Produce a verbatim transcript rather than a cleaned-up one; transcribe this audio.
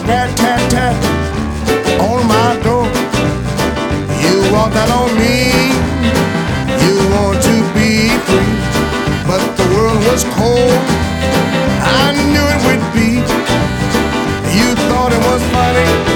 rat tat tat on my door. You walked out on me. You want to be free, but the world was cold. I knew it would be. You thought it was funny.